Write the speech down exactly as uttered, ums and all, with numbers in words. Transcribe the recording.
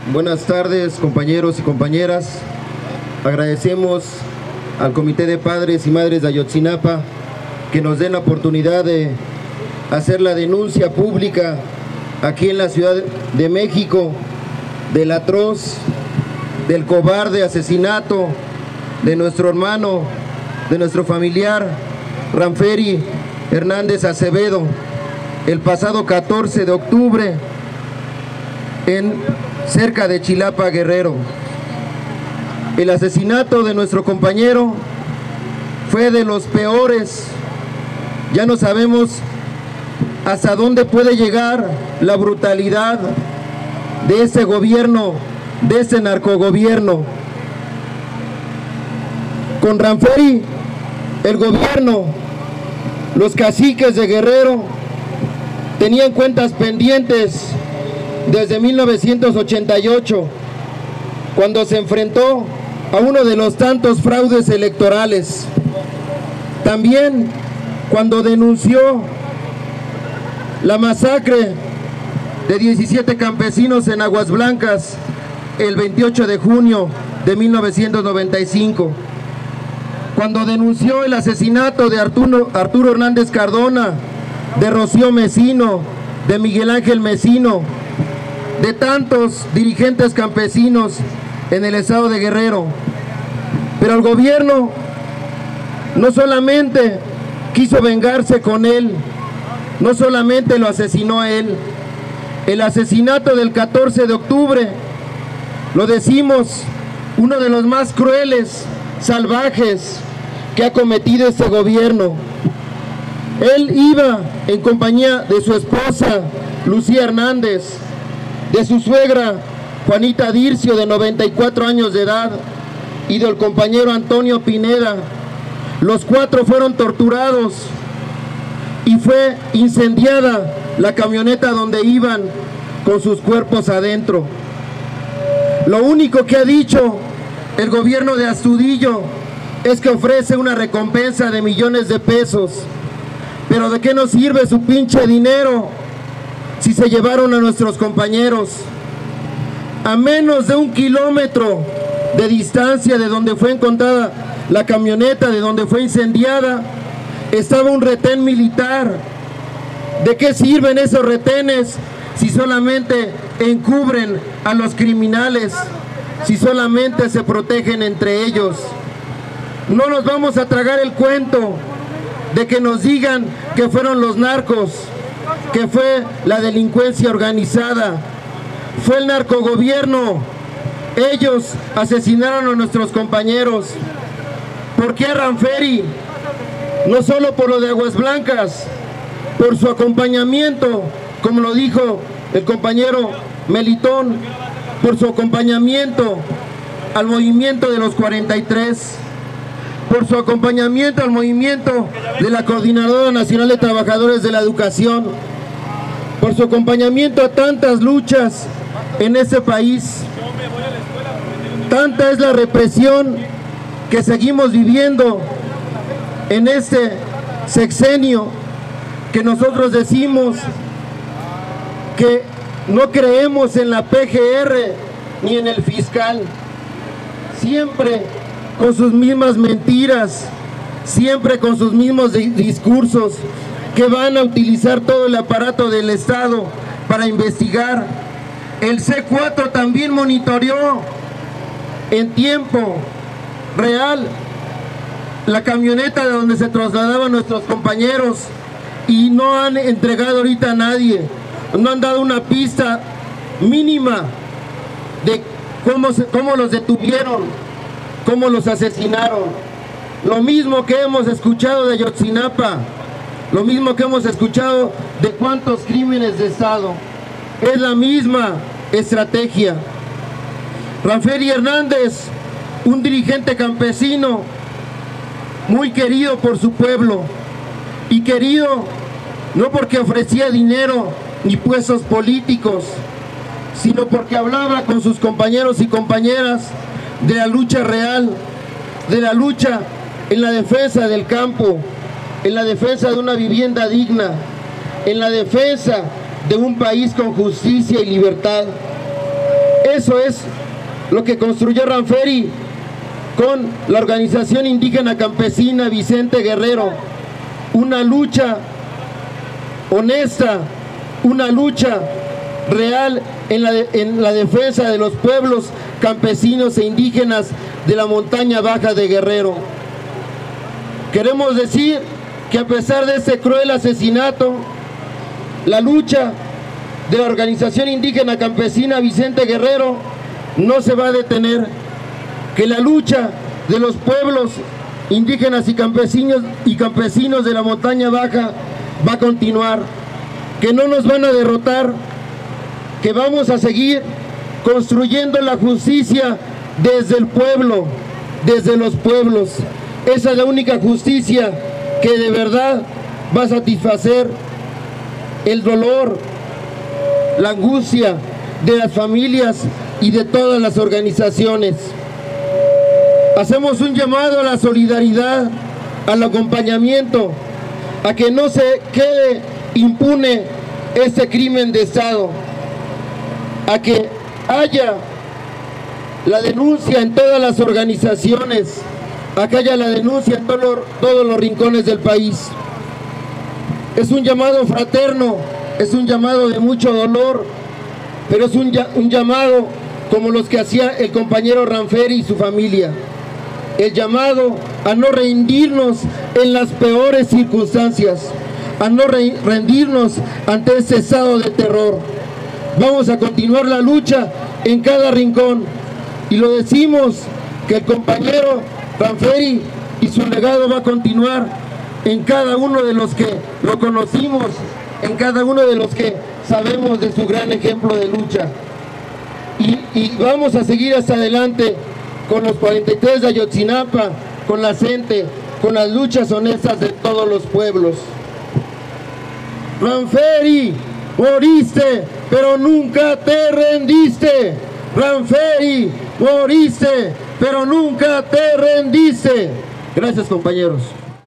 Buenas tardes, compañeros y compañeras. Agradecemos al Comité de Padres y Madres de Ayotzinapa que nos den la oportunidad de hacer la denuncia pública aquí en la Ciudad de México del atroz, del cobarde asesinato de nuestro hermano, de nuestro familiar Ranferi Hernández Acevedo, el pasado catorce de octubre en cerca de Chilapa, Guerrero. El asesinato de nuestro compañero fue de los peores. Ya no sabemos hasta dónde puede llegar la brutalidad de ese gobierno, de ese narcogobierno. Con Ranferi, el gobierno, los caciques de Guerrero tenían cuentas pendientes desde mil novecientos ochenta y ocho, cuando se enfrentó a uno de los tantos fraudes electorales. También cuando denunció la masacre de diecisiete campesinos en Aguas Blancas el veintiocho de junio de mil novecientos noventa y cinco. Cuando denunció el asesinato de Arturo, Arturo Hernández Cardona, de Rocío Mesino, de Miguel Ángel Mesino, de tantos dirigentes campesinos en el estado de Guerrero. Pero el gobierno no solamente quiso vengarse con él, no solamente lo asesinó a él. El asesinato del catorce de octubre, lo decimos, uno de los más crueles, salvajes que ha cometido este gobierno. Él iba en compañía de su esposa Lucía Hernández, de su suegra Juanita Dircio, de noventa y cuatro años de edad, y del compañero Antonio Pineda. Los cuatro fueron torturados y fue incendiada la camioneta donde iban con sus cuerpos adentro. Lo único que ha dicho el gobierno de Astudillo es que ofrece una recompensa de millones de pesos. Pero ¿de qué nos sirve su pinche dinero si se llevaron a nuestros compañeros? A menos de un kilómetro de distancia de donde fue encontrada la camioneta, de donde fue incendiada, estaba un retén militar. ¿De qué sirven esos retenes si solamente encubren a los criminales, si solamente se protegen entre ellos? No nos vamos a tragar el cuento de que nos digan que fueron los narcos, que fue la delincuencia organizada, fue el narcogobierno. Ellos asesinaron a nuestros compañeros. ¿Por qué Ranferi? No solo por lo de Aguas Blancas, por su acompañamiento, como lo dijo el compañero Melitón, por su acompañamiento al movimiento de los cuarenta y tres, por su acompañamiento al movimiento de la Coordinadora Nacional de Trabajadores de la Educación, por su acompañamiento a tantas luchas en ese país. Tanta es la represión que seguimos viviendo en este sexenio, que nosotros decimos que no creemos en la P G R ni en el fiscal. Siempre con sus mismas mentiras, siempre con sus mismos discursos, que van a utilizar todo el aparato del Estado para investigar. El C cuatro también monitoreó en tiempo real la camioneta de donde se trasladaban nuestros compañeros y no han entregado ahorita a nadie, no han dado una pista mínima de cómo, se, cómo los detuvieron, cómo los asesinaron. Lo mismo que hemos escuchado de Ayotzinapa, lo mismo que hemos escuchado de cuántos crímenes de Estado. Es la misma estrategia. Ranferi Hernández, un dirigente campesino muy querido por su pueblo, y querido no porque ofrecía dinero ni puestos políticos, sino porque hablaba con sus compañeros y compañeras de la lucha real, de la lucha en la defensa del campo, en la defensa de una vivienda digna, en la defensa de un país con justicia y libertad. Eso es lo que construyó Ranferi con la organización indígena campesina Vicente Guerrero. Una lucha honesta, una lucha real en la, de, en la defensa de los pueblos campesinos e indígenas de la montaña baja de Guerrero. Queremos decir que a pesar de ese cruel asesinato, la lucha de la organización indígena campesina Vicente Guerrero no se va a detener, que la lucha de los pueblos indígenas y campesinos y campesinos de la montaña baja va a continuar, que no nos van a derrotar, que vamos a seguir construyendo la justicia desde el pueblo, desde los pueblos. Esa es la única justicia que de verdad va a satisfacer el dolor, la angustia de las familias y de todas las organizaciones. Hacemos un llamado a la solidaridad, al acompañamiento, a que no se quede impune este crimen de Estado, a que haya la denuncia en todas las organizaciones, a que haya la denuncia en todos los, todos los rincones del país. Es un llamado fraterno, es un llamado de mucho dolor, pero es un, un llamado como los que hacía el compañero Ranferi y su familia. El llamado a no rendirnos en las peores circunstancias, a no re rendirnos ante este estado de terror. Vamos a continuar la lucha en cada rincón, y lo decimos que el compañero Ranferi y su legado va a continuar en cada uno de los que lo conocimos, en cada uno de los que sabemos de su gran ejemplo de lucha. Y, y vamos a seguir hacia adelante con los cuarenta y tres de Ayotzinapa, con la gente, con las luchas honestas de todos los pueblos. Ranferi, moriste, pero nunca te rendiste. Ranferi, moriste, pero nunca te rendiste. Gracias, compañeros.